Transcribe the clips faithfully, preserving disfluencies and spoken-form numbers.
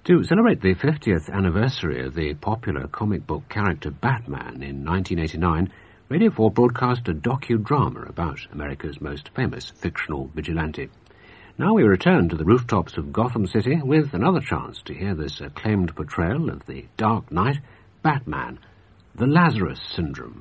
To celebrate the fiftieth anniversary of the popular comic book character Batman in nineteen eighty-nine, Radio four broadcast a docudrama about America's most famous fictional vigilante. Now we return to the rooftops of Gotham City with another chance to hear this acclaimed portrayal of the Dark Knight, Batman, the Lazarus Syndrome.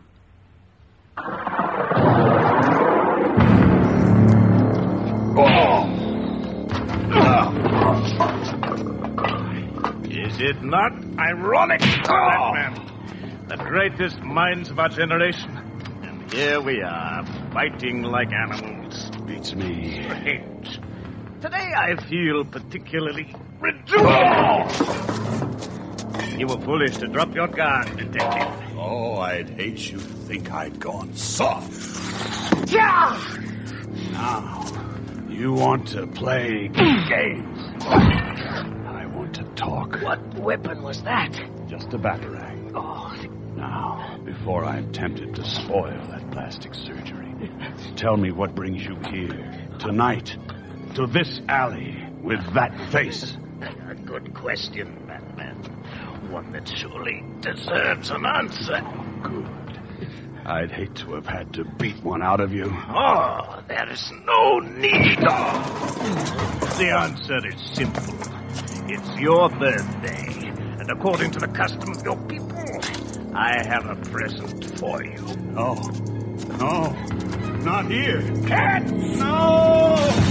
Is it not ironic, Batman? The greatest minds of our generation. And here we are, fighting like animals. Beats me. Strange. Today I feel particularly rejoiced. You were foolish to drop your guard, Detective. Oh, I'd hate you to think I'd gone soft. Yeah! Now, you want to play games. I want to talk. What weapon was that? Just a batarang. Oh. Now, before I'm tempted to spoil that plastic surgery, tell me what brings you here, tonight, to this alley, with that face. A good question, Batman. One that surely deserves an answer. Good. I'd hate to have had to beat one out of you. Oh, there is no need. Oh. The answer is simple. It's your birthday, and according to the custom of your people, I have a present for you. No. No. Not here. Cat! No!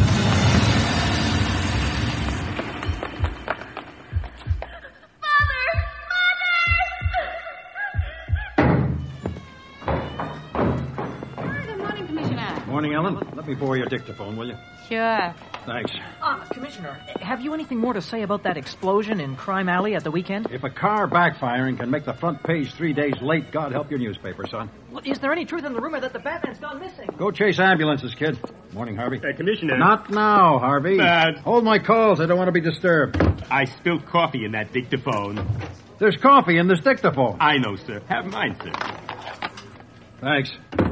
Morning, Ellen. Let me borrow your dictaphone, will you? Sure. Thanks. Uh, Commissioner, have you anything more to say about that explosion in Crime Alley at the weekend? If a car backfiring can make the front page three days late, God help your newspaper, son. Well, is there any truth in the rumor that the Batman's gone missing? Go chase ambulances, kid. Morning, Harvey. Uh, Commissioner. Not now, Harvey. Bad. Hold my calls. I don't want to be disturbed. I spilled coffee in that dictaphone. There's coffee in this dictaphone. I know, sir. Have mine, sir. Thanks.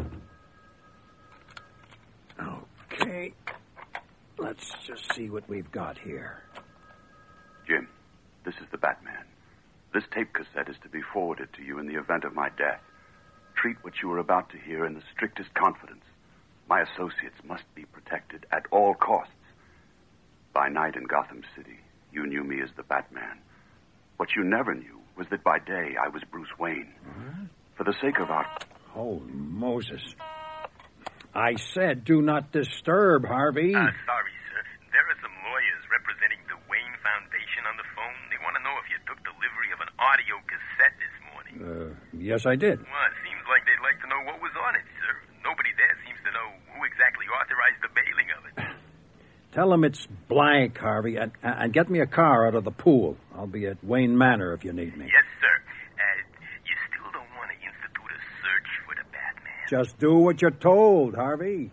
Okay. Let's just see what we've got here. Jim, this is the Batman. This tape cassette is to be forwarded to you in the event of my death. Treat what you are about to hear in the strictest confidence. My associates must be protected at all costs. By night in Gotham City, you knew me as the Batman. What you never knew was that by day I was Bruce Wayne. What? For the sake of our... Holy Moses. I said do not disturb, Harvey. Uh, sorry, sir. There are some lawyers representing the Wayne Foundation on the phone. They want to know if you took delivery of an audio cassette this morning. Uh, yes, I did. Well, it seems like they'd like to know what was on it, sir. Nobody there seems to know who exactly authorized the bailing of it. Tell them it's blank, Harvey, and, and get me a car out of the pool. I'll be at Wayne Manor if you need me. Yes, sir. Uh, you still don't want to institute a search for the Batman. Just do what you're told, Harvey.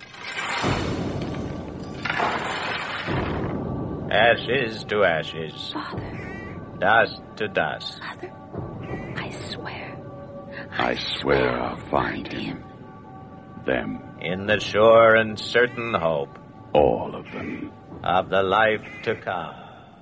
Ashes to ashes. Father. Dust to dust. Father, I swear. I swear I'll find him. Them. In the sure and certain hope. All of them. Of the life to come.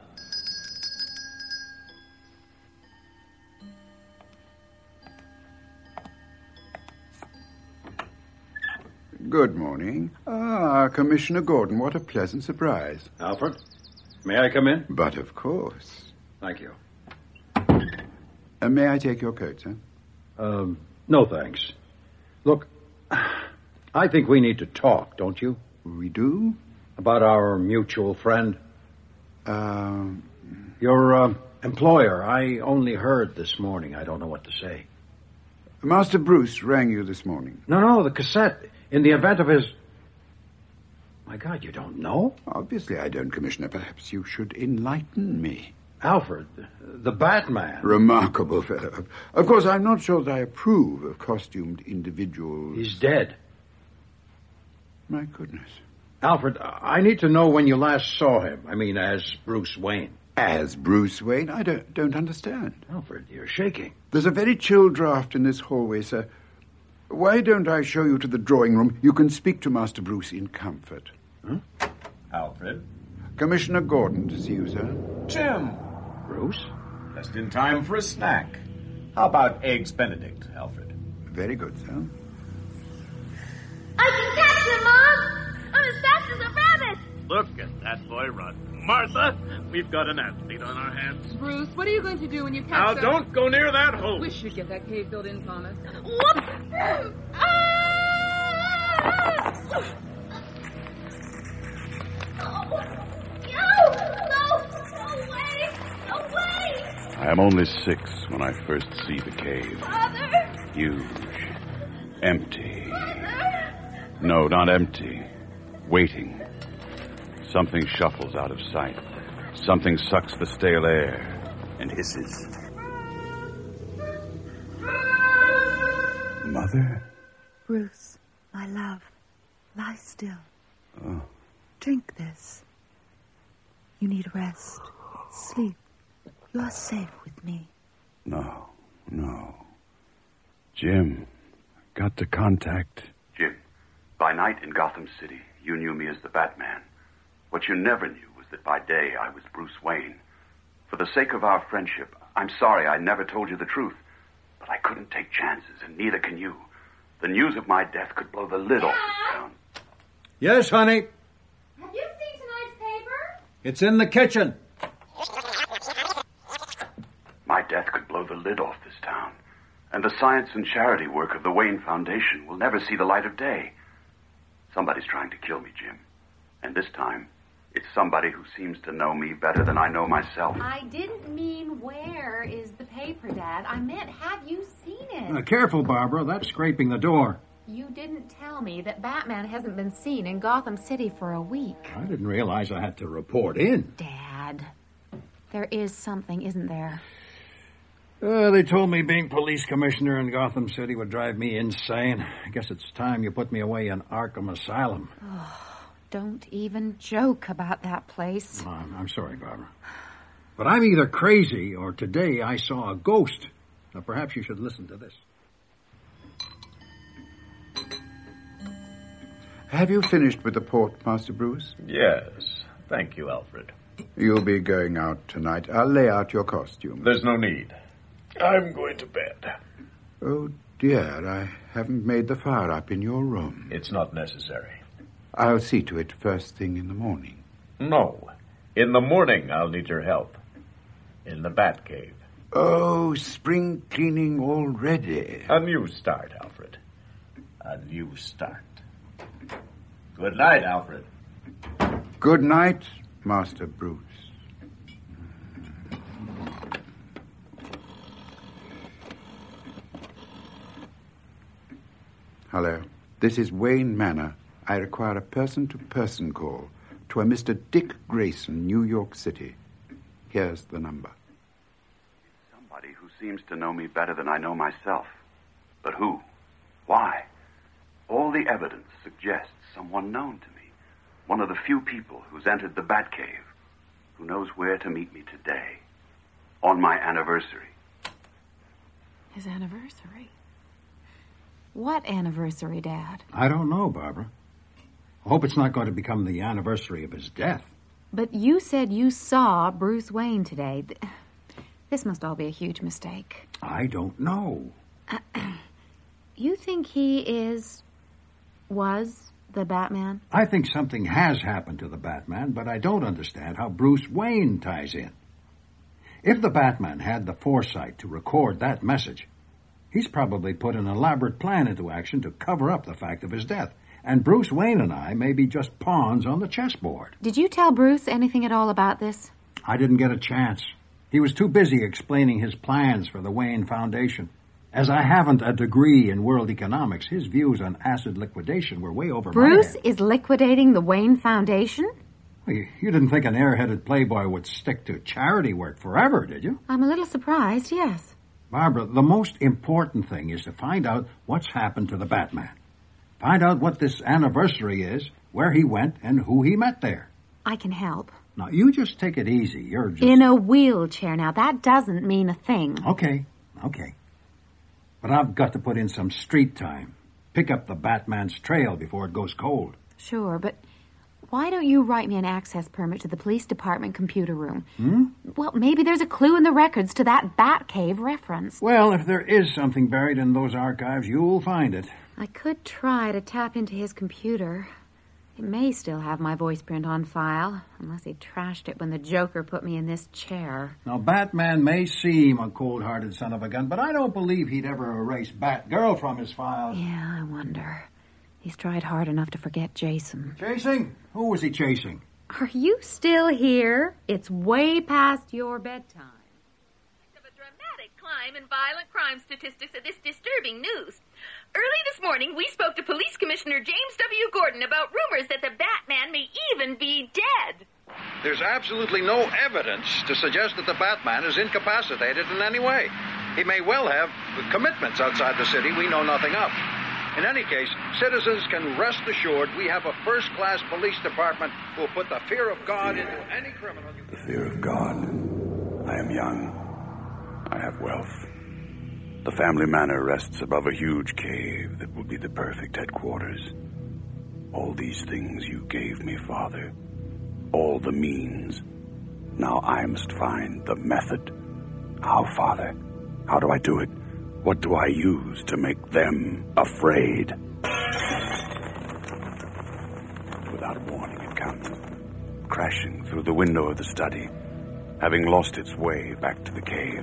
Good morning. Ah, Commissioner Gordon, what a pleasant surprise. Alfred, may I come in? But of course. Thank you. Uh, may I take your coat, sir? Um, no thanks. Look, I think we need to talk, don't you? We do? About our mutual friend. Um... Your uh, employer. I only heard this morning. I don't know what to say. Master Bruce rang you this morning. No, no, the cassette. In the event of his... My God, you don't know? Obviously I don't, Commissioner. Perhaps you should enlighten me. Alfred, the Batman. Remarkable fellow. Of course, I'm not sure that I approve of costumed individuals. He's dead. My goodness. Alfred, I need to know when you last saw him. I mean, as Bruce Wayne. As Bruce Wayne? I don't, don't understand. Alfred, you're shaking. There's a very chill draught in this hallway, sir. Why don't I show you to the drawing room? You can speak to Master Bruce in comfort. Huh? Alfred? Commissioner Gordon to see you, sir. Jim, Bruce? Just in time for a snack. How about Eggs Benedict, Alfred? Very good, sir. I can catch him, Mom! I'm as fast as a rabbit! Look at that boy run. Martha, we've got an athlete on our hands. Bruce, what are you going to do when you catch Now, them? don't go near that hole. We should get that cave filled in, Thomas. Whoops! I am only six when I first see the cave. Father! Huge. Empty. No, not empty. Waiting. Something shuffles out of sight. Something sucks the stale air and hisses. Mother? Bruce, my love, lie still. Oh. Drink this. You need rest. Sleep. You are safe with me. No, no. Jim, got to contact... Jim, by night in Gotham City, you knew me as the Batman. What you never knew was that by day I was Bruce Wayne. For the sake of our friendship, I'm sorry I never told you the truth. But I couldn't take chances, and neither can you. The news of my death could blow the lid off this town. Yes, honey. Have you seen tonight's paper? It's in the kitchen. My death could blow the lid off this town. And the science and charity work of the Wayne Foundation will never see the light of day. Somebody's trying to kill me, Jim. And this time, it's somebody who seems to know me better than I know myself. I didn't mean where is the paper, Dad. I meant have you seen it? Uh, careful, Barbara. That's scraping the door. You didn't tell me that Batman hasn't been seen in Gotham City for a week. I didn't realize I had to report in. Dad, there is something, isn't there? Uh, they told me being police commissioner in Gotham City would drive me insane. I guess it's time you put me away in Arkham Asylum. Oh, don't even joke about that place. Oh, I'm, I'm sorry, Barbara. But I'm either crazy or today I saw a ghost. Now, perhaps you should listen to this. Have you finished with the port, Master Bruce? Yes. Thank you, Alfred. You'll be going out tonight. I'll lay out your costume. There's no need. I'm going to bed. Oh, dear, I haven't made the fire up in your room. It's not necessary. I'll see to it first thing in the morning. No. In the morning, I'll need your help. In the Batcave. Oh, spring cleaning already. A new start, Alfred. A new start. Good night, Alfred. Good night, Master Bruce. Hello. This is Wayne Manor. I require a person-to-person call to a Mister Dick Grayson, New York City. Here's the number. Somebody who seems to know me better than I know myself. But who? Why? All the evidence suggests someone known to me. One of the few people who's entered the Batcave, who knows where to meet me today, on my anniversary. His anniversary? What anniversary, Dad? I don't know, Barbara. I hope it's not going to become the anniversary of his death. But you said you saw Bruce Wayne today. This must all be a huge mistake. I don't know. Uh, you think he is... was the Batman? I think something has happened to the Batman, but I don't understand how Bruce Wayne ties in. If the Batman had the foresight to record that message, he's probably put an elaborate plan into action to cover up the fact of his death. And Bruce Wayne and I may be just pawns on the chessboard. Did you tell Bruce anything at all about this? I didn't get a chance. He was too busy explaining his plans for the Wayne Foundation. As I haven't a degree in world economics, his views on acid liquidation were way over Bruce my head. is liquidating the Wayne Foundation? Well, you, you didn't think an airheaded playboy would stick to charity work forever, did you? I'm a little surprised, yes. Barbara, the most important thing is to find out what's happened to the Batman. Find out what this anniversary is, where he went, and who he met there. I can help. Now, you just take it easy. You're just... In a wheelchair. Now, that doesn't mean a thing. Okay, okay. But I've got to put in some street time. Pick up the Batman's trail before it goes cold. Sure, but why don't you write me an access permit to the police department computer room? Hmm? Well, maybe there's a clue in the records to that Batcave reference. Well, if there is something buried in those archives, you'll find it. I could try to tap into his computer. It may still have my voice print on file, unless he trashed it when the Joker put me in this chair. Now, Batman may seem a cold-hearted son of a gun, but I don't believe he'd ever erase Batgirl from his files. Yeah, I wonder. He's tried hard enough to forget Jason. Chasing? Who was he chasing? Are you still here? It's way past your bedtime. Of a dramatic climb in violent crime statistics of this disturbing news. Early this morning, we spoke to Police Commissioner James W. Gordon about rumors that the Batman may even be dead. There's absolutely no evidence to suggest that the Batman is incapacitated in any way. He may well have commitments outside the city we know nothing of. In any case, citizens can rest assured we have a first-class police department who will put the fear of God fear. into any criminal. The fear of God. I am young. I have wealth. The family manor rests above a huge cave that will be the perfect headquarters. All these things you gave me, Father. All the means. Now I must find the method. How, Father? How do I do it? What do I use to make them afraid? Without warning, it comes, crashing through the window of the study, having lost its way back to the cave.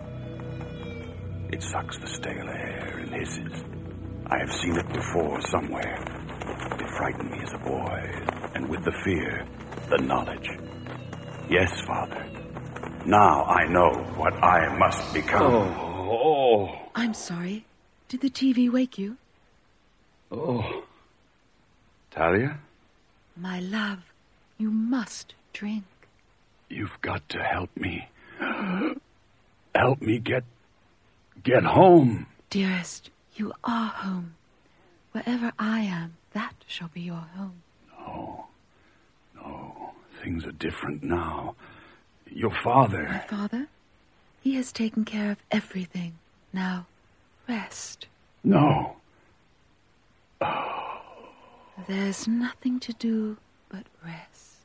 It sucks the stale air and hisses. I have seen it before somewhere. It frightened me as a boy, and with the fear, the knowledge. Yes, Father. Now I know what I must become. Oh, oh. I'm sorry. Did the T V wake you? Oh. Talia? My love, you must drink. You've got to help me. Help me get... get home. Dearest, you are home. Wherever I am, that shall be your home. No. No. Things are different now. Your father... My father? He has taken care of everything. Now, rest. No. Oh. There's nothing to do but rest.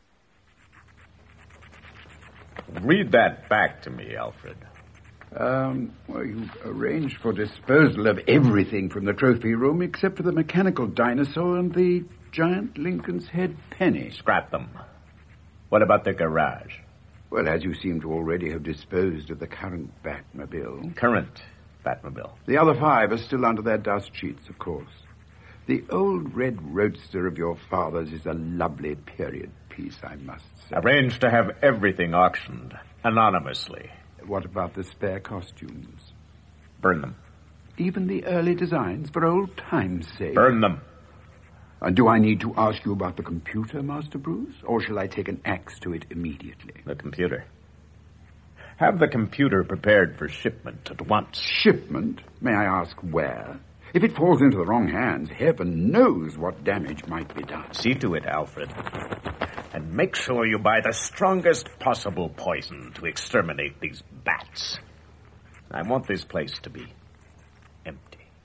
Read that back to me, Alfred. Um, well, you've arranged for disposal of everything from the trophy room except for the mechanical dinosaur and the giant Lincoln's head penny. Scrap them. What about the garage? Well, as you seem to already have disposed of the current Batmobile. Current Batmobile. The other five are still under their dust sheets, of course. The old red roadster of your father's is a lovely period piece, I must say. Arranged to have everything auctioned, anonymously. What about the spare costumes? Burn them. Even the early designs, for old time's sake? Burn them. And do I need to ask you about the computer, Master Bruce? Or shall I take an axe to it immediately? The computer. Have the computer prepared for shipment at once. Shipment? May I ask where? If it falls into the wrong hands, heaven knows what damage might be done. See to it, Alfred. And make sure you buy the strongest possible poison to exterminate these bats. I want this place to be empty.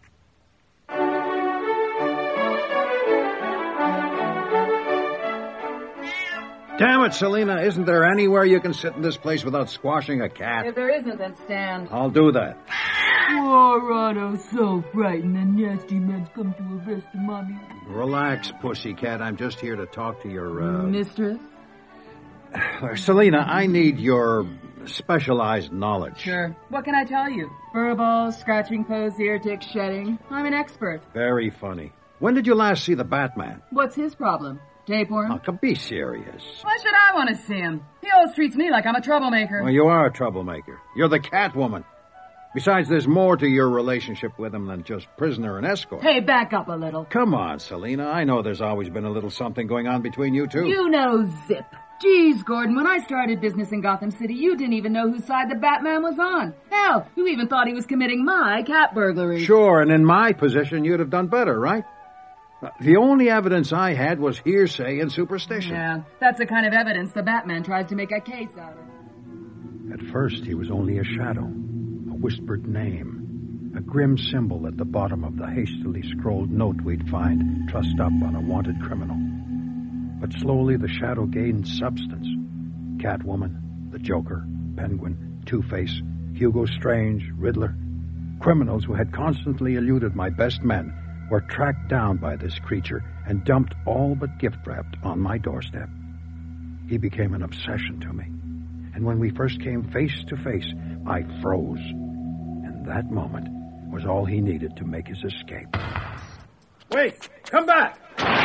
Damn it, Selina, isn't there anywhere you can sit in this place without squashing a cat? If there isn't, then stand. I'll do that. Poor Otto's so frightened the nasty men's come to arrest the mommy. Relax, pussycat. I'm just here to talk to your, uh... Mistress? Selina, I need your specialized knowledge. Sure. What can I tell you? Fur balls, scratching posts, ear tick shedding. I'm an expert. Very funny. When did you last see the Batman? What's his problem? Tapeworm? Oh, come be serious. Why should I want to see him? He always treats me like I'm a troublemaker. Well, you are a troublemaker. You're the Catwoman. Besides, there's more to your relationship with him than just prisoner and escort. Hey, back up a little. Come on, Selina. I know there's always been a little something going on between you two. You know zip. Geez, Gordon, when I started business in Gotham City, you didn't even know whose side the Batman was on. Hell, you even thought he was committing my cat burglary. Sure, and in my position, you'd have done better, right? The only evidence I had was hearsay and superstition. Yeah, that's the kind of evidence the Batman tries to make a case out of. At first, he was only a shadow, a whispered name, a grim symbol at the bottom of the hastily scrolled note we'd find trussed up on a wanted criminal. But slowly the shadow gained substance. Catwoman, the Joker, Penguin, Two-Face, Hugo Strange, Riddler. Criminals who had constantly eluded my best men were tracked down by this creature and dumped all but gift-wrapped on my doorstep. He became an obsession to me. And when we first came face to face, I froze. And that moment was all he needed to make his escape. Wait! Come back!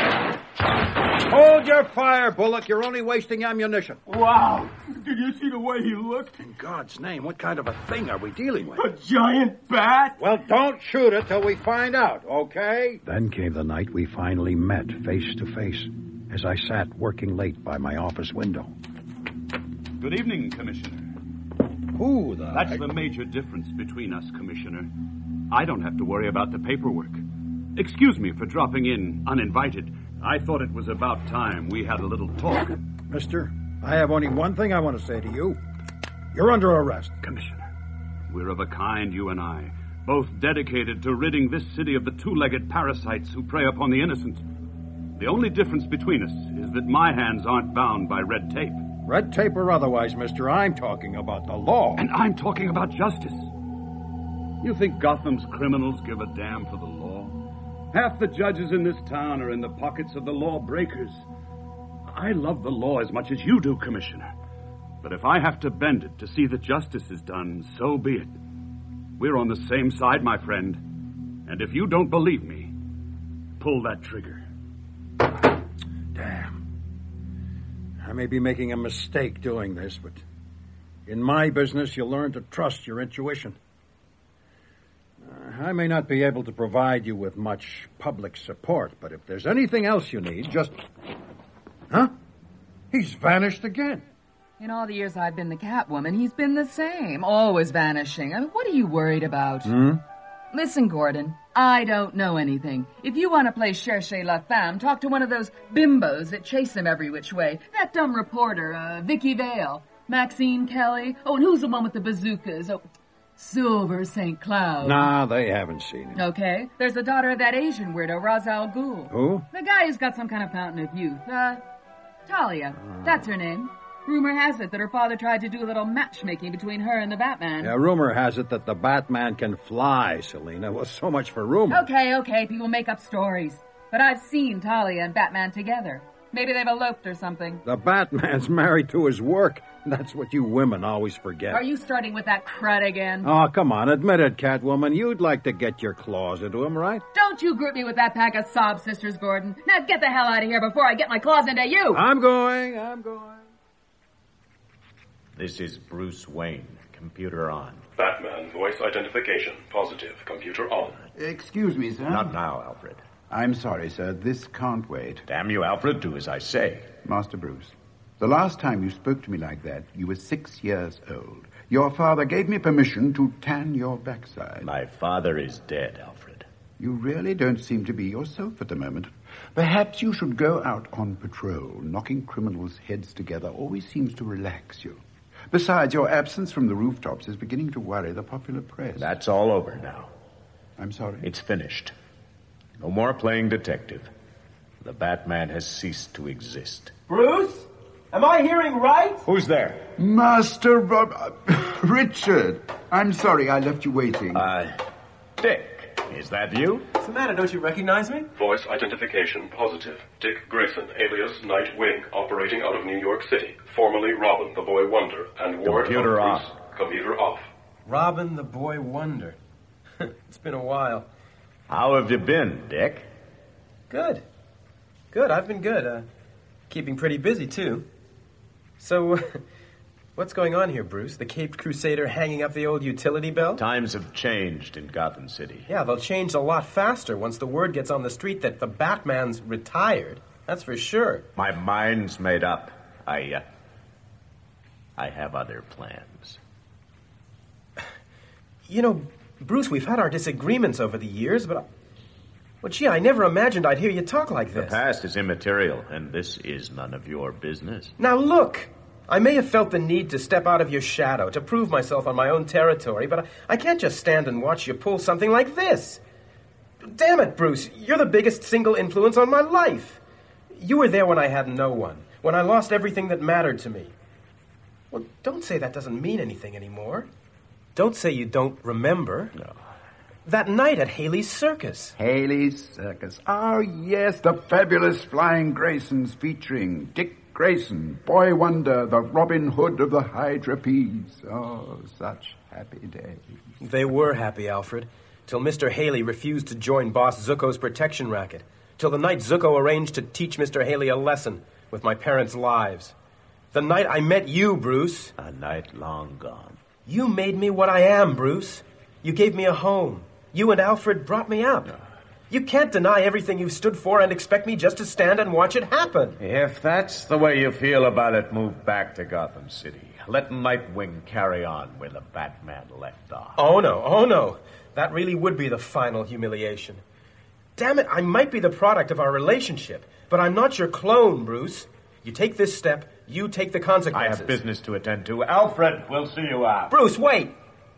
Hold your fire, Bullock. You're only wasting ammunition. Wow! Did you see the way he looked? In God's name, what kind of a thing are we dealing with? A giant bat? Well, don't shoot it till we find out, okay? Then came the night we finally met face to face, as I sat working late by my office window. Good evening, Commissioner. Who the... That's the major difference between us, Commissioner. I don't have to worry about the paperwork. Excuse me for dropping in uninvited. I thought it was about time we had a little talk. Mister, I have only one thing I want to say to you. You're under arrest. Commissioner, we're of a kind, you and I, both dedicated to ridding this city of the two-legged parasites who prey upon the innocent. The only difference between us is that my hands aren't bound by red tape. Red tape or otherwise, mister, I'm talking about the law. And I'm talking about justice. You think Gotham's criminals give a damn for the law? Half the judges in this town are in the pockets of the lawbreakers. I love the law as much as you do, Commissioner. But if I have to bend it to see that justice is done, so be it. We're on the same side, my friend. And if you don't believe me, pull that trigger. Damn. I may be making a mistake doing this, but in my business, you learn to trust your intuition. Uh, I may not be able to provide you with much public support, but if there's anything else you need, just... Huh? He's vanished again. In all the years I've been the Catwoman, he's been the same, always vanishing. I mean, what are you worried about? Hmm? Listen, Gordon, I don't know anything. If you want to play Cherchez la Femme, talk to one of those bimbos that chase him every which way. That dumb reporter, uh, Vicky Vale, Maxine Kelly. Oh, and who's the one with the bazookas? Oh, Silver Saint Cloud. Nah, they haven't seen him. Okay. There's the daughter of that Asian weirdo, Ra's al Ghul. Who? The guy who's got some kind of fountain of youth. Uh, Talia. Oh. That's her name. Rumor has it that her father tried to do a little matchmaking between her and the Batman. Yeah, rumor has it that the Batman can fly, Selina. Well, so much for rumor. Okay, okay, people make up stories. But I've seen Talia and Batman together. Maybe they've eloped or something. The Batman's married to his work. That's what you women always forget. Are you starting with that crud again? Oh, come on, admit it, Catwoman. You'd like to get your claws into him, right? Don't you group me with that pack of sob sisters, Gordon. Now get the hell out of here before I get my claws into you. I'm going, I'm going. This is Bruce Wayne. Computer on. Batman, voice identification. Positive. Computer on. Excuse me, sir. Not now, Alfred. I'm sorry, sir. This can't wait. Damn you, Alfred. Do as I say. Master Bruce, the last time you spoke to me like that, you were six years old. Your father gave me permission to tan your backside. My father is dead, Alfred. You really don't seem to be yourself at the moment. Perhaps you should go out on patrol. Knocking criminals' heads together always seems to relax you. Besides, your absence from the rooftops is beginning to worry the popular press. That's all over now. I'm sorry? It's finished. No more playing detective. The Batman has ceased to exist. Bruce? Am I hearing right? Who's there? Master Rob... Richard. I'm sorry I left you waiting. Uh, Dick. Is that you? What's the matter? Don't you recognize me? Voice identification positive. Dick Grayson, alias Nightwing, operating out of New York City. Formerly Robin, the Boy Wonder, and Ward Computer of off. Bruce. Computer off. Robin, the Boy Wonder. It's been a while. How have you been, Dick? Good. Good, I've been good. Uh, keeping pretty busy, too. So, uh, what's going on here, Bruce? The Caped Crusader hanging up the old utility belt? Times have changed in Gotham City. Yeah, they'll change a lot faster once the word gets on the street that the Batman's retired. That's for sure. My mind's made up. I, uh, I have other plans. You know, Bruce, we've had our disagreements over the years, but... I, well, gee, I never imagined I'd hear you talk like this. The past is immaterial, and this is none of your business. Now, look! I may have felt the need to step out of your shadow, to prove myself on my own territory, but I, I can't just stand and watch you pull something like this. Damn it, Bruce, you're the biggest single influence on my life. You were there when I had no one, when I lost everything that mattered to me. Well, don't say that doesn't mean anything anymore. Don't say you don't remember. No. That night at Haley's Circus. Haley's Circus. Oh, yes, the fabulous Flying Graysons featuring Dick Grayson, Boy Wonder, the Robin Hood of the high trapeze. Oh, such happy days. They were happy, Alfred, till Mister Haley refused to join Boss Zucco's protection racket, till the night Zucco arranged to teach Mister Haley a lesson with my parents' lives. The night I met you, Bruce. A night long gone. You made me what I am, Bruce. You gave me a home. You and Alfred brought me up. You can't deny everything you've stood for and expect me just to stand and watch it happen. If that's the way you feel about it, move back to Gotham City. Let Nightwing carry on where the Batman left off. Oh, no. Oh, no. That really would be the final humiliation. Damn it, I might be the product of our relationship, but I'm not your clone, Bruce. You take this step, you take the consequences. I have business to attend to. Alfred, we'll see you out. Bruce, wait!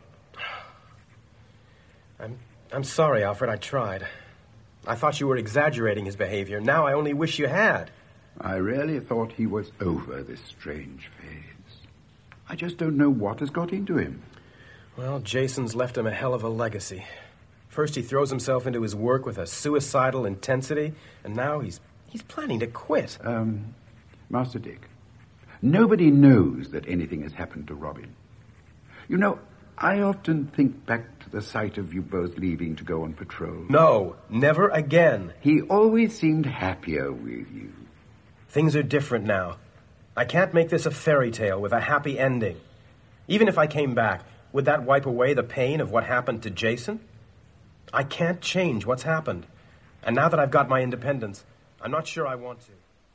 I'm, I'm sorry, Alfred, I tried. I thought you were exaggerating his behavior. Now I only wish you had. I really thought he was over this strange phase. I just don't know what has got into him. Well, Jason's left him a hell of a legacy. First he throws himself into his work with a suicidal intensity, and now he's he's planning to quit. Um, Master Dick, nobody knows that anything has happened to Robin. You know, I often think back to the sight of you both leaving to go on patrol. No, never again. He always seemed happier with you. Things are different now. I can't make this a fairy tale with a happy ending. Even if I came back, would that wipe away the pain of what happened to Jason? I can't change what's happened. And now that I've got my independence, I'm not sure I want to.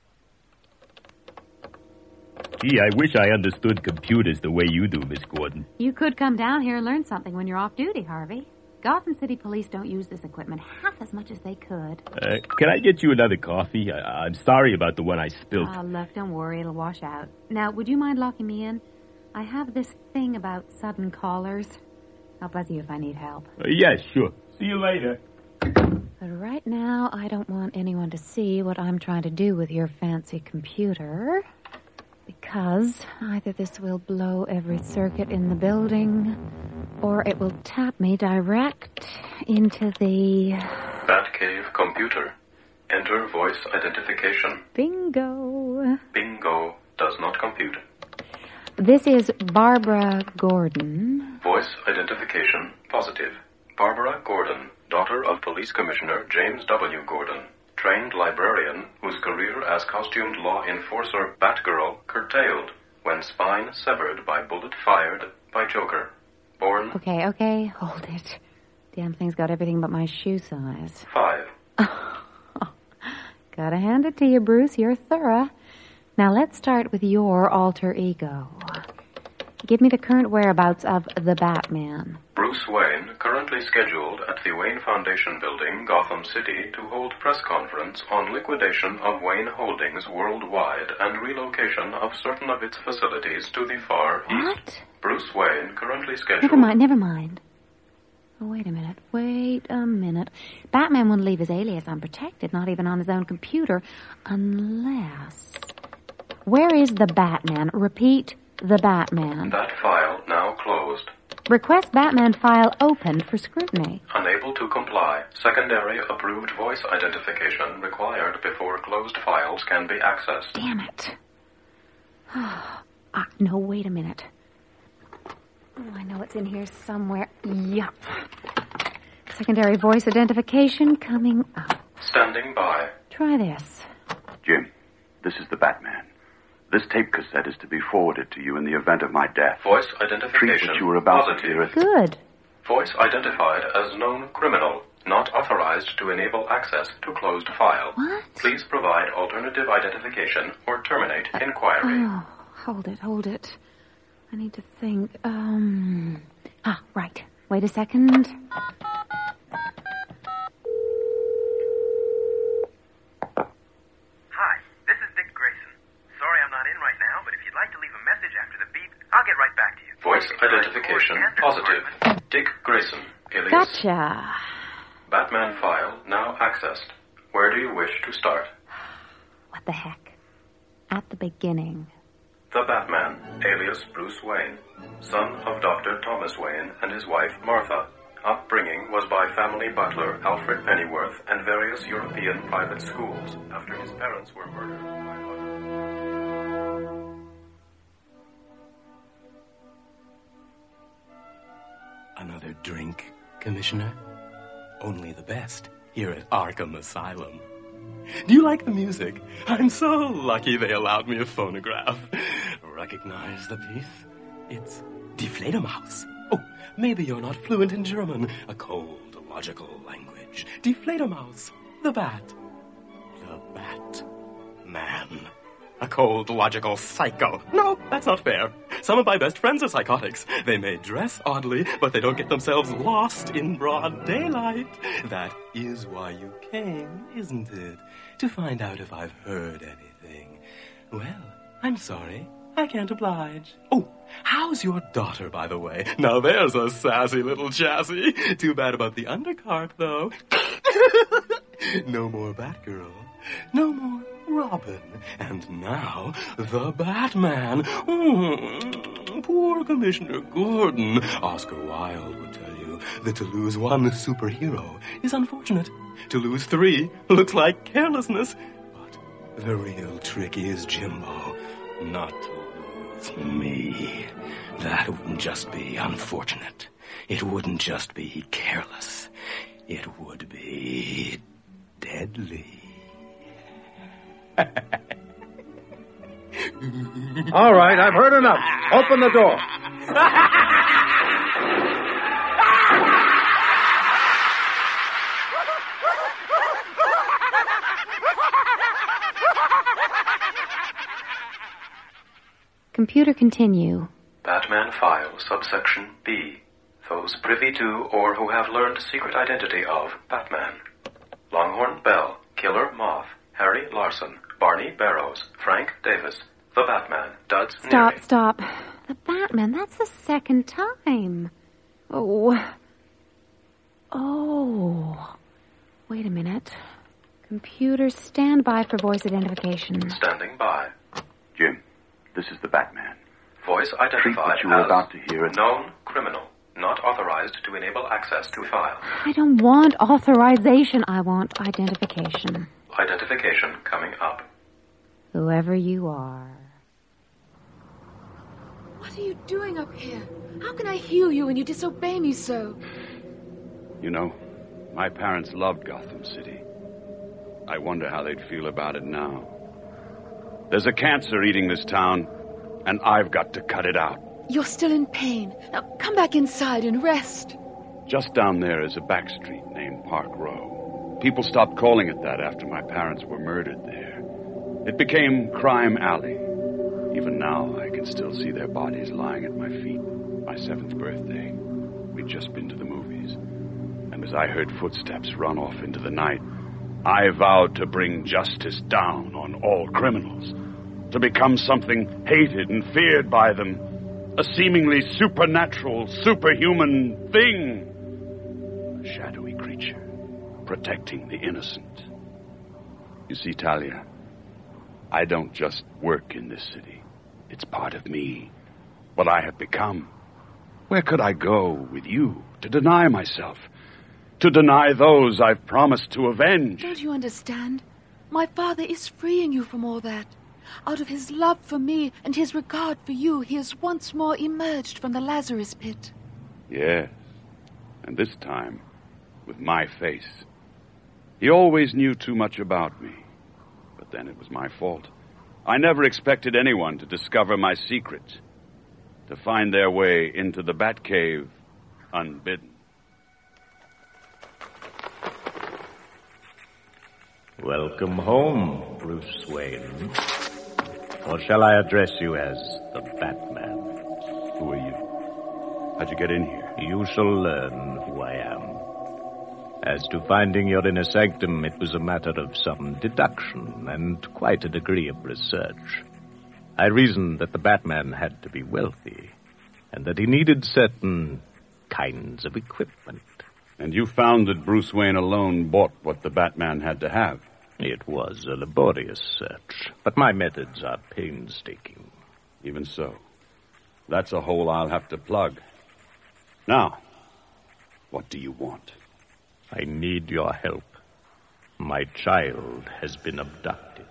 Gee, I wish I understood computers the way you do, Miss Gordon. You could come down here and learn something when you're off duty, Harvey. Gotham City Police don't use this equipment half as much as they could. Uh, can I get you another coffee? I- I'm sorry about the one I spilled. Oh, look, don't worry. It'll wash out. Now, would you mind locking me in? I have this thing about sudden callers. I'll buzz you if I need help. Uh, yes, sure. See you later. But right now, I don't want anyone to see what I'm trying to do with your fancy computer. Because either this will blow every circuit in the building, or it will tap me direct into the... Batcave computer. Enter voice identification. Bingo. Bingo does not compute. This is Barbara Gordon. Voice identification positive. Barbara Gordon, daughter of Police Commissioner James W. Gordon. Trained librarian whose career as costumed law enforcer Batgirl curtailed when spine severed by bullet fired by Joker. Born... Okay, okay, hold it. Damn thing's got everything but my shoe size. Five. Gotta hand it to you, Bruce. You're thorough. Now let's start with your alter ego. Give me the current whereabouts of the Batman. Bruce Wayne, currently scheduled at the Wayne Foundation building, Gotham City, to hold press conference on liquidation of Wayne Holdings worldwide and relocation of certain of its facilities to the far what? east. Bruce Wayne, currently scheduled... Never mind, never mind. Oh, wait a minute, wait a minute. Batman wouldn't leave his alias unprotected, not even on his own computer, unless... Where is the Batman? Repeat, the Batman. That file now closed. Request Batman file opened for scrutiny. Unable to comply. Secondary approved voice identification required before closed files can be accessed. Damn it. ah, no, wait a minute. Oh, I know it's in here somewhere. Yup. Secondary voice identification coming up. Standing by. Try this. Jim, this is the Batman. This tape cassette is to be forwarded to you in the event of my death. Voice Treat identification what you were about positive. to hear. Good. Voice identified as known criminal, not authorized to enable access to closed file. What? Please provide alternative identification or terminate uh, inquiry. Oh, hold it, hold it. I need to think. Um. Ah, right. Wait a second. Hi, this is Dick Grayson. Sorry I'm not in right now, but if you'd like to leave a message after the beep, I'll get right back to you. Voice identification positive. Dick Grayson, alias... Gotcha. Batman file now accessed. Where do you wish to start? What the heck? At the beginning. The Batman, alias Bruce Wayne, son of Doctor Thomas Wayne and his wife Martha. Upbringing was by family butler Alfred Pennyworth and various European private schools after his parents were murdered by Another drink, Commissioner? Only the best here at Arkham Asylum. Do you like the music? I'm so lucky they allowed me a phonograph. Recognize the piece? It's Die Fledermaus. Oh, maybe you're not fluent in German. A cold, logical language. Die Fledermaus. The bat. The bat. Man. A cold, logical psycho. No, that's not fair. Some of my best friends are psychotics. They may dress oddly, but they don't get themselves lost in broad daylight. That is why you came, isn't it? To find out if I've heard anything. Well, I'm sorry. I can't oblige. Oh, how's your daughter, by the way? Now there's a sassy little chassis. Too bad about the undercart, though. No more Batgirl. No more Robin. And now, the Batman. Mm, poor Commissioner Gordon. Oscar Wilde would tell you that to lose one superhero is unfortunate. To lose three looks like carelessness. But the real trick is, Jimbo, not to lose me. That wouldn't just be unfortunate. It wouldn't just be careless. It would be deadly. All right, I've heard enough. Open the door. Computer, continue. Batman File, subsection B. Those privy to or who have learned secret identity of Batman. Longhorn Bell, Killer Moth, Harry Larson, Barney Barrows, Frank Davis, The Batman, Duds Stop, Neary. stop. The Batman, that's the second time. Oh. Oh. Wait a minute. Computer, stand by for voice identification. Standing by. Jim, this is the Batman. Voice Treat identified what you were as about to hear. known criminal, not authorized to enable access to file. I don't want authorization. I want identification. Identification coming up. Whoever you are. What are you doing up here? How can I heal you when you disobey me so? You know, my parents loved Gotham City. I wonder how they'd feel about it now. There's a cancer eating this town, and I've got to cut it out. You're still in pain. Now come back inside and rest. Just down there is a back street named Park Row. People stopped calling it that after my parents were murdered there. It became Crime Alley. Even now, I can still see their bodies lying at my feet. My seventh birthday. We'd just been to the movies. And as I heard footsteps run off into the night, I vowed to bring justice down on all criminals. To become something hated and feared by them. A seemingly supernatural, superhuman thing. A shadowy creature, protecting the innocent. You see, Talia, I don't just work in this city. It's part of me, what I have become. Where could I go with you to deny myself? To deny those I've promised to avenge? Don't you understand? My father is freeing you from all that. Out of his love for me and his regard for you, he has once more emerged from the Lazarus pit. Yes, and this time, with my face. He always knew too much about me, but then it was my fault. I never expected anyone to discover my secret, to find their way into the Batcave unbidden. Welcome home, Bruce Wayne. Or shall I address you as the Batman? Who are you? How'd you get in here? You shall learn who I am. As to finding your inner sanctum, it was a matter of some deduction and quite a degree of research. I reasoned that the Batman had to be wealthy, and that he needed certain kinds of equipment. And you found that Bruce Wayne alone bought what the Batman had to have? It was a laborious search, but my methods are painstaking. Even so, that's a hole I'll have to plug. Now, what do you want? I need your help. My child has been abducted.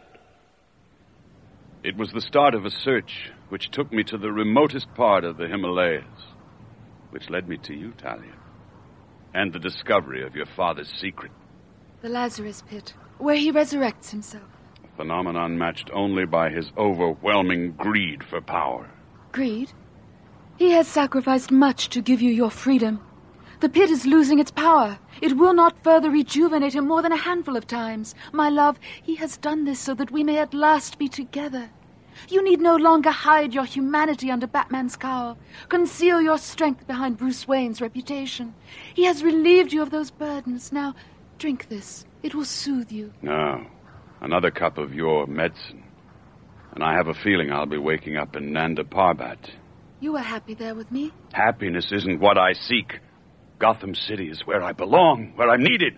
It was the start of a search which took me to the remotest part of the Himalayas, which led me to you, Talia, and the discovery of your father's secret. The Lazarus Pit, where he resurrects himself. A phenomenon matched only by his overwhelming greed for power. Greed? He has sacrificed much to give you your freedom. The pit is losing its power. It will not further rejuvenate him more than a handful of times. My love, he has done this so that we may at last be together. You need no longer hide your humanity under Batman's cowl. Conceal your strength behind Bruce Wayne's reputation. He has relieved you of those burdens. Now, drink this. It will soothe you. No. Another cup of your medicine. And I have a feeling I'll be waking up in Nanda Parbat. You were happy there with me. Happiness isn't what I seek. Gotham City is where I belong, where I'm needed.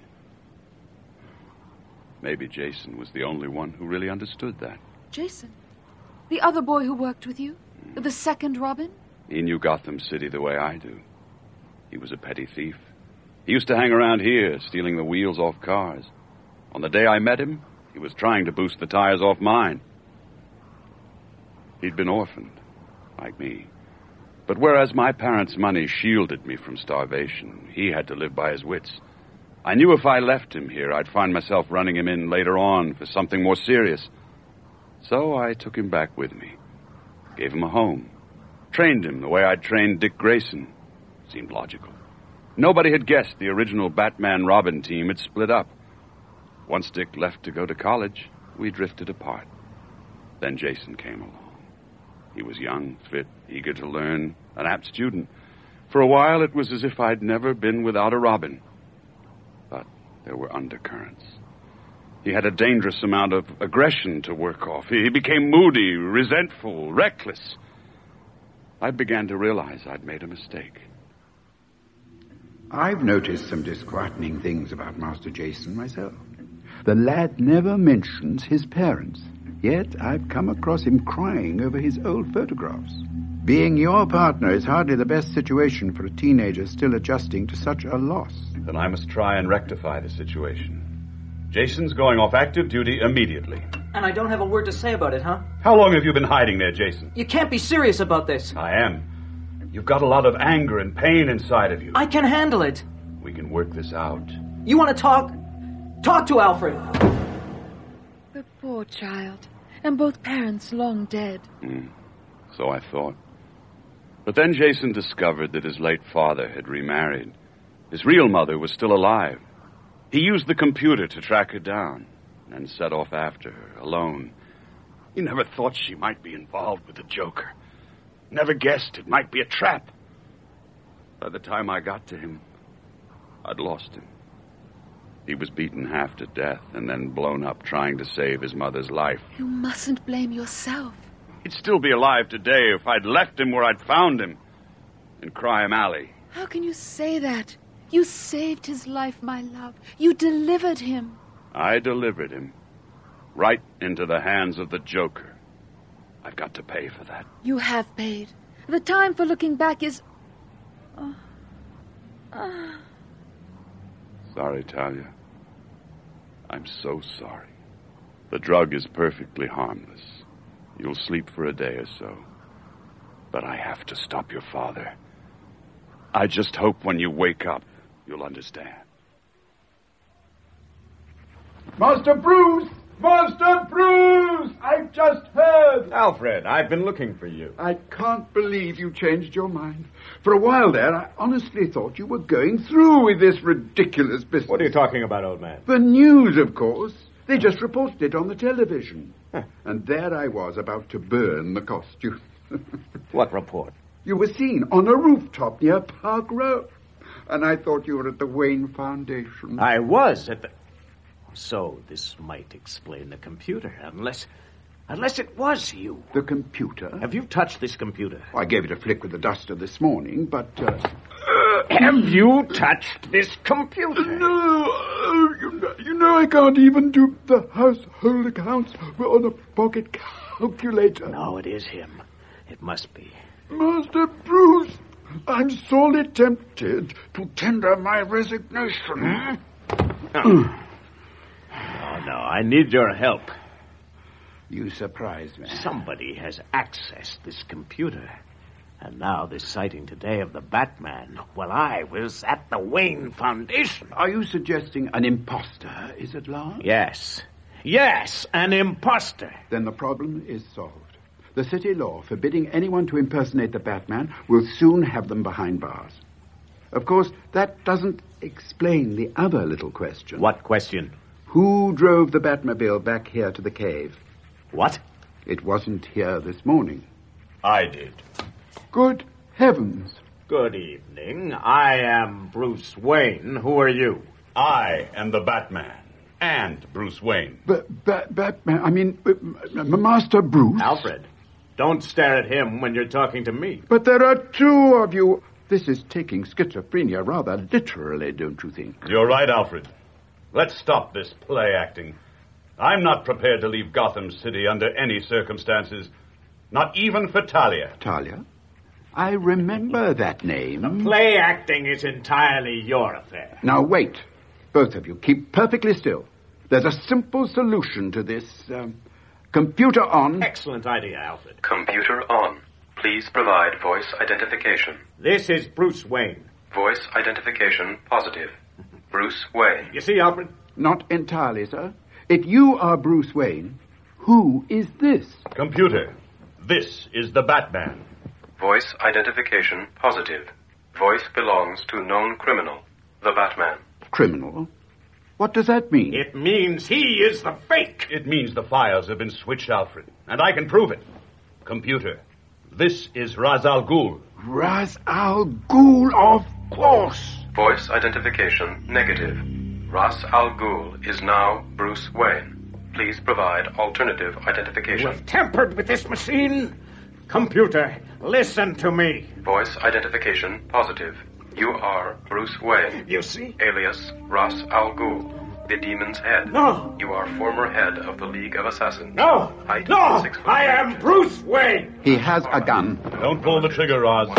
Maybe Jason was the only one who really understood that. Jason? The other boy who worked with you? The second Robin? He knew Gotham City the way I do. He was a petty thief. He used to hang around here, stealing the wheels off cars. On the day I met him, he was trying to boost the tires off mine. He'd been orphaned, like me. But whereas my parents' money shielded me from starvation, he had to live by his wits. I knew if I left him here, I'd find myself running him in later on for something more serious. So I took him back with me, gave him a home, trained him the way I'd trained Dick Grayson. Seemed logical. Nobody had guessed the original Batman-Robin team had split up. Once Dick left to go to college, we drifted apart. Then Jason came along. He was young, fit, eager to learn, an apt student. For a while, it was as if I'd never been without a Robin. But there were undercurrents. He had a dangerous amount of aggression to work off. He became moody, resentful, reckless. I began to realize I'd made a mistake. I've noticed some disquieting things about Master Jason myself. The lad never mentions his parents. Yet I've come across him crying over his old photographs. Being your partner is hardly the best situation for a teenager still adjusting to such a loss. Then I must try and rectify the situation. Jason's going off active duty immediately. And I don't have a word to say about it, huh? How long have you been hiding there, Jason? You can't be serious about this. I am. You've got a lot of anger and pain inside of you. I can handle it. We can work this out. You want to talk? Talk to Alfred. The poor child. And both parents long dead. Mm, so I thought. But then Jason discovered that his late father had remarried. His real mother was still alive. He used the computer to track her down and set off after her, alone. He never thought she might be involved with the Joker. Never guessed it might be a trap. By the time I got to him, I'd lost him. He was beaten half to death and then blown up trying to save his mother's life. You mustn't blame yourself. He'd still be alive today if I'd left him where I'd found him, in Crime Alley. How can you say that? You saved his life, my love. You delivered him. I delivered him. Right into the hands of the Joker. I've got to pay for that. You have paid. The time for looking back is... Oh. Oh. Sorry, Talia. I'm so sorry. The drug is perfectly harmless. You'll sleep for a day or so. But I have to stop your father. I just hope when you wake up, you'll understand. Master Bruce! Master Bruce! I've just heard! Alfred, I've been looking for you. I can't believe you changed your mind. For a while there, I honestly thought you were going through with this ridiculous business. What are you talking about, old man? The news, of course. They just reported it on the television. Huh. And there I was, about to burn the costume. What report? You were seen on a rooftop near Park Row. And I thought you were at the Wayne Foundation. I was at the... So this might explain the computer, unless... Unless it was you. The computer? Have you touched this computer? I gave it a flick with the duster this morning, but... Uh... Uh, have you touched this computer? No, you You know I can't even do the household accounts on a pocket calculator. No, it is him. It must be. Master Bruce, I'm sorely tempted to tender my resignation. Hmm? Oh. Oh, no, I need your help. You surprise me. Somebody has accessed this computer. And now this sighting today of the Batman. Well, I was at the Wayne Foundation. Are you suggesting an imposter is at large? Yes. Yes, an imposter. Then the problem is solved. The city law forbidding anyone to impersonate the Batman will soon have them behind bars. Of course, that doesn't explain the other little question. What question? Who drove the Batmobile back here to the cave? What? It wasn't here this morning. I did. Good heavens. Good evening. I am Bruce Wayne. Who are you? I am the Batman. And Bruce Wayne. But ba- Batman, I mean, uh, Master Bruce. Alfred, don't stare at him when you're talking to me. But there are two of you. This is taking schizophrenia rather literally, don't you think? You're right, Alfred. Let's stop this play acting. I'm not prepared to leave Gotham City under any circumstances. Not even for Talia. Talia? I remember that name. The play acting is entirely your affair. Now wait. Both of you, keep perfectly still. There's a simple solution to this. Um, computer on. Excellent idea, Alfred. Computer on. Please provide voice identification. This is Bruce Wayne. Voice identification positive. Bruce Wayne. You see, Alfred? Not entirely, sir. If you are Bruce Wayne, who is this? Computer, this is the Batman. Voice identification positive. Voice belongs to known criminal, the Batman. Criminal? What does that mean? It means he is the fake. It means the files have been switched, Alfred. And I can prove it. Computer, this is Ra's al Ghul. Ra's al Ghul, of course. Voice identification negative. Ra's al Ghul is now Bruce Wayne. Please provide alternative identification. You have tampered with this machine. Computer, listen to me. Voice identification positive. You are Bruce Wayne. You see? Alias Ra's al Ghul, the Demon's Head. No. You are former head of the League of Assassins. No. Height no. Six foot I am Bruce Wayne. He has a gun. Don't pull the trigger, Ra's.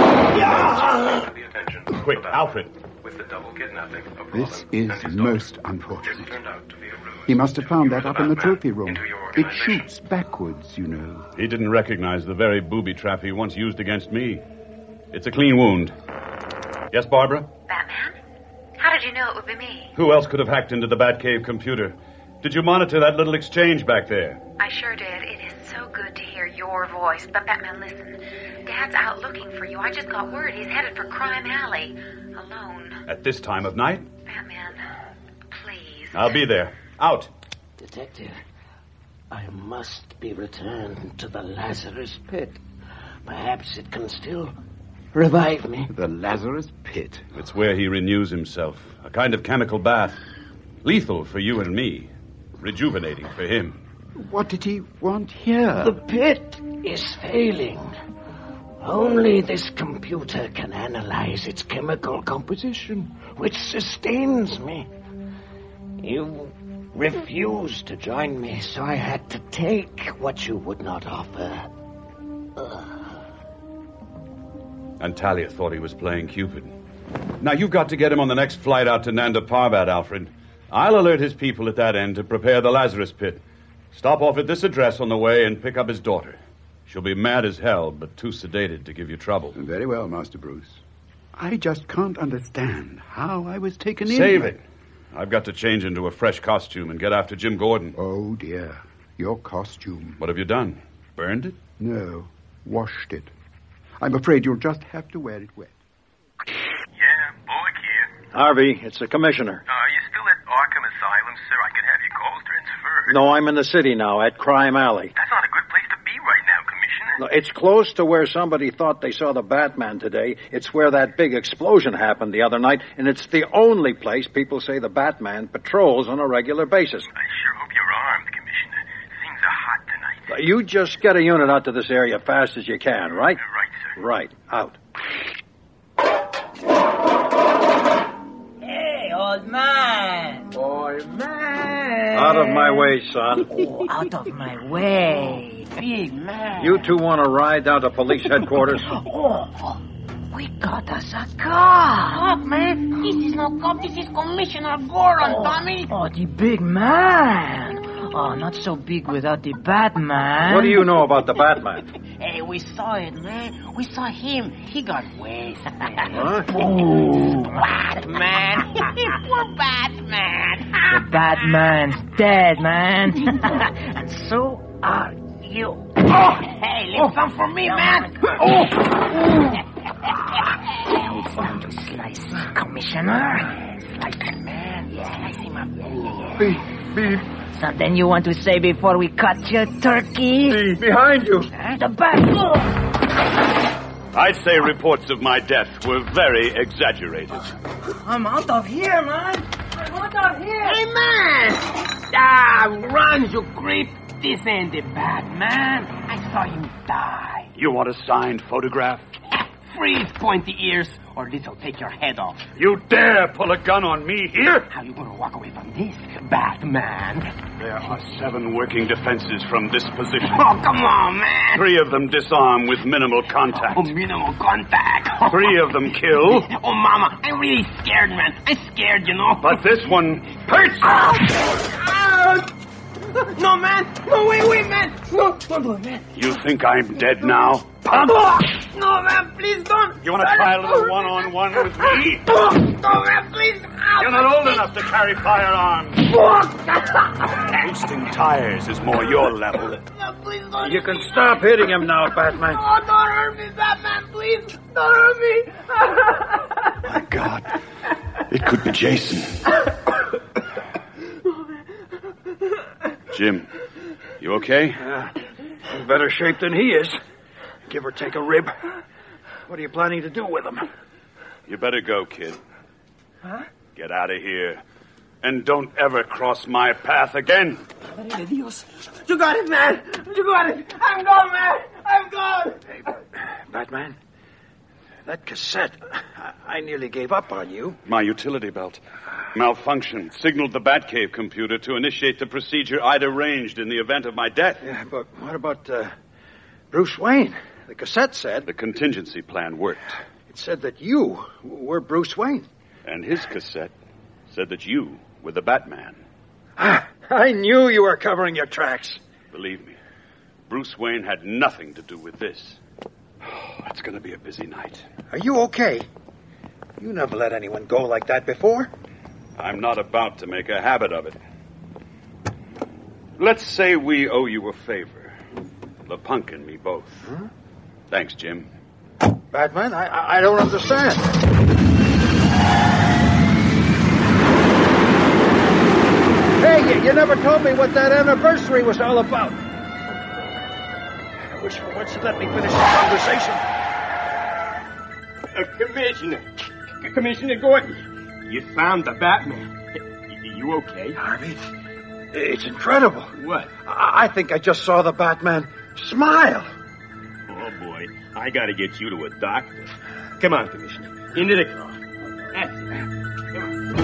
Yeah. The attention. Quick, Alfred. With the double kidnapping of This Robin is and his most daughter. unfortunate. This turned out to be a ruin. He must have found that up in the Batman trophy room. into your It organization. shoots backwards, you know. He didn't recognize the very booby trap he once used against me. It's a clean wound. Yes, Barbara? Batman? How did you know it would be me? Who else could have hacked into the Batcave computer? Did you monitor that little exchange back there? I sure did. It is so good to hear your voice. But Batman, listen. Dad's out looking for you. I just got word he's headed for Crime Alley. Alone. At this time of night? Batman, please. I'll be there. Out. Detective, I must be returned to the Lazarus Pit. Perhaps it can still revive me. The Lazarus Pit. It's where he renews himself. A kind of chemical bath. Lethal for you and me. Rejuvenating for him. What did he want here? The pit is failing. Only this computer can analyze its chemical composition, which sustains me. You refused to join me, so I had to take what you would not offer. Ugh. And Talia thought he was playing Cupid. Now, you've got to get him on the next flight out to Nanda Parbat, Alfred. I'll alert his people at that end to prepare the Lazarus Pit. Stop off at this address on the way and pick up his daughter. She'll be mad as hell, but too sedated to give you trouble. Very well, Master Bruce. I just can't understand how I was taken in. Save it. I've got to change into a fresh costume and get after Jim Gordon. Oh, dear. Your costume. What have you done? Burned it? No. Washed it. I'm afraid you'll just have to wear it wet. Yeah, Bullock here. Harvey, it's the commissioner. Uh, are you still at Arkham Asylum, sir? I could have your calls transferred. No, I'm in the city now, at Crime Alley. That's not a good place to be right now, Commissioner. No, it's close to where somebody thought they saw the Batman today. It's where that big explosion happened the other night, and it's the only place people say the Batman patrols on a regular basis. I sure hope you're armed, Commissioner. Things are hot tonight. You just get a unit out to this area fast as you can, right? Right, sir. Right. Out. Hey, old man. Old man. Out of my way, son. Oh, out of my way. Big man. You two want to ride down to police headquarters? Oh, we got us a car. Look, man, this is no cop, this is Commissioner Gordon, oh, Tommy. Oh, the big man. Oh, not so big without the Batman. What do you know about the Batman? Hey, we saw it, man. We saw him. He got wasted. Huh? Oh, Batman. Poor Batman. The Batman's dead, man. And so are you. Oh, hey, leave some for me, man. Oh. Now it's time to slice, Commissioner. Slice him, man. Yeah, slice him up. Yeah, yeah. Beep, beep. Something you want to say before we cut your turkey? Beep, behind you. Huh? The bat. I'd say reports of my death were very exaggerated. I'm out of here, man. I'm out of here. Hey, man. Ah, run, you creep. This ain't the Batman. I saw you die. You want a signed photograph? Freeze, pointy ears, or this'll take your head off. You dare pull a gun on me here? How you gonna walk away from this, Batman? There are seven working defenses from this position. Oh, come on, man. Three of them disarm with minimal contact. Oh, minimal contact. Three of them kill. Oh, Mama, I'm really scared, man. I'm scared, you know. But this one hurts. Oh. No, man. No, wait, wait, man. No, don't do it, man. You think I'm dead now? Pump. No, man, please don't. You want to try a little one-on-one with me? No, man, please. You're not old enough to carry firearms. Wasting tires is more your level. No, please don't. You can stop hitting him now, Batman. Oh, don't hurt me, Batman, please. Don't hurt me. My God. It could be Jason. Jim, you okay? Uh, in better shape than he is. Give or take a rib. What are you planning to do with him? You better go, kid. Huh? Get out of here. And don't ever cross my path again. Madre de Dios. You got it, man. You got it. I'm gone, man. I'm gone. Hey, Batman, that cassette, I, I nearly gave up on you. My utility belt malfunctioned, signaled the Batcave computer to initiate the procedure I'd arranged in the event of my death. Yeah, but what about uh, Bruce Wayne? The cassette said... The contingency plan worked. It said that you were Bruce Wayne. And his cassette said that you were the Batman. Ah, I knew you were covering your tracks. Believe me, Bruce Wayne had nothing to do with this. Oh, it's going to be a busy night. Are you okay? You never let anyone go like that before. I'm not about to make a habit of it. Let's say we owe you a favor. LePunk and me both. Huh? Thanks, Jim. Batman, I, I don't understand. Hey, you, you never told me what that anniversary was all about. I wish for once you'd let me finish the conversation. Uh, Commissioner. Commissioner Gordon. You found the Batman. You okay? Harvey, it's incredible. What? I, I think I just saw the Batman smile. Oh, boy. I gotta get you to a doctor. Come on, Commissioner. Into the car. That's it. Come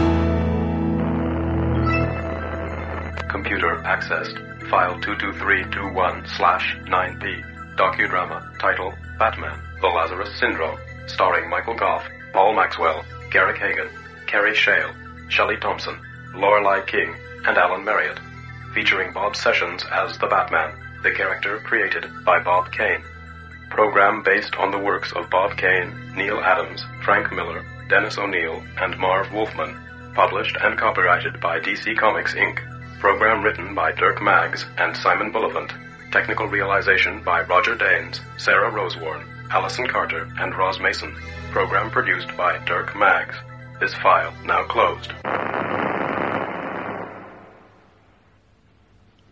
on. Computer accessed. File two two three two one slash nine P. Docudrama. Title, Batman. The Lazarus Syndrome. Starring Michael Goff, Paul Maxwell, Garrick Hagan, Kerry Shale, Shelley Thompson, Lorelei King, and Alan Marriott. Featuring Bob Sessions as the Batman, the character created by Bob Kane. Program based on the works of Bob Kane, Neil Adams, Frank Miller, Dennis O'Neil, and Marv Wolfman. Published and copyrighted by D C Comics, Incorporated. Program written by Dirk Maggs and Simon Bulifant. Technical realization by Roger Danes, Sarah Rosewarne, Allison Carter, and Roz Mason. Program produced by Dirk Maggs. This file now closed.